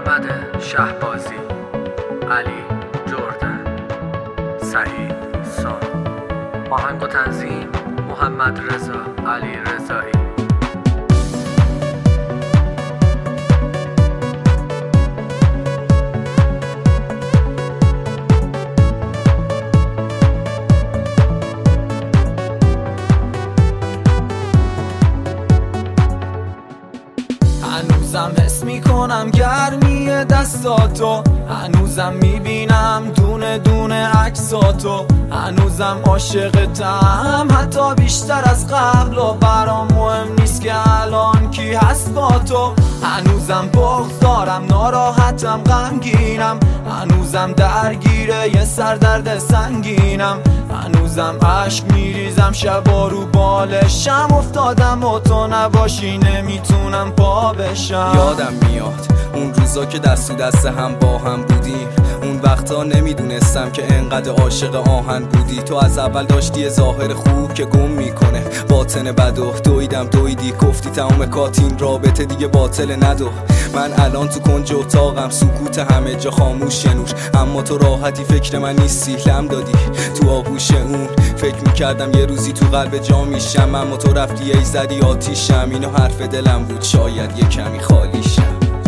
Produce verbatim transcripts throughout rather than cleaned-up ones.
محمد شهبازی، علی جردن، سعید سام. آهنگ و تنظیم محمد رضا علی رضایی. هنوزم حس میکنم گرمی دستاتو، هنوزم میبینم دونه دونه عکساتو، هنوزم عاشقتم حتی بیشتر از قبل و برام مهم نیست که الان کی هست با تو. هنوزم بغض دارم، ناراحتم، غمگینم، هنوزم درگیره یه سردرد سنگینم، هنوزم عشق میریزم شبا رو بالشم، افتادم و تو نباشی نمیتونم پا بشم. یادم میاد اون روزا که دست تو دست هم با هم بودیم، اون وقتا نمیدونستم که انقدر عاشق آهن بودی. تو از اول داشتی ظاهر خوب که گم میکنه باطن بدو، دویدم دویدی گفتی تمام کاتین رابطه دیگه باطل ندو. من الان تو کنج اتاقم، سکوت همه جا خاموش نور، اما تو راحتی فکر من نیستی، لم دادی تو آغوش اون. فکر میکردم یه روزی تو قلب جا میشم، اما تو رفتی ای زدی آتیشم. اینو حرف دلم بود، شاید یه کمی خالیشم.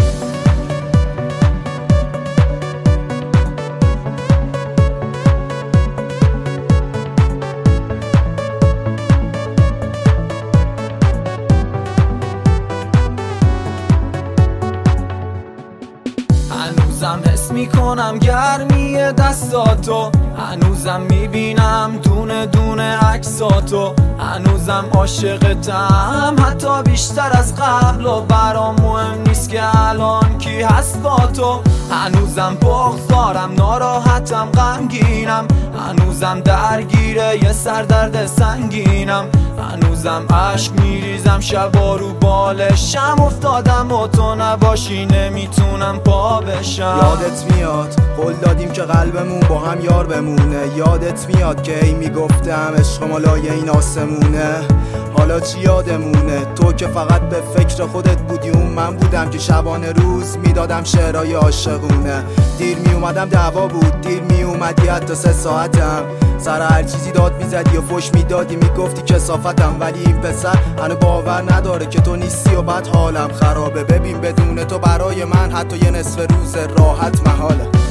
هنوزم حس میکنم گرمی دستاتو، هنوزم میبینم دونه دونه عکساتو، هنوزم عاشقتم حتی بیشتر از قبل و برام مهم نیست که الان کی هست با تو. هنوزم بغض دارم، ناراحتم، غمگینم، هنوزم درگیره یه سردرد سنگینم، هنوزم عشق میریزم شبا رو بالشم، افتادم و تو نباشی نمیتونم پا بشم. یادت میاد قول دادیم که قلبمون با هم یار بمونه، یادت میاد که ای میگفتم عشق مالای این آسمونه. حالا چی یادمونه؟ تو که فقط به فکر خودت بودی، اون من بودم که شبانه روز میدادم شعرهای عاشقونه. دیر می اومدم دعوا بود، دیر می اومدی حتی سه ساعتم، سر هر چیزی داد میزدی و فش میدادی میگفتی کثافتم. ولی این پسر هنو باور نداره که تو نیستی و بعد حالم خرابه. ببین بدون تو برای من حتی یه نصف روز راحت محاله.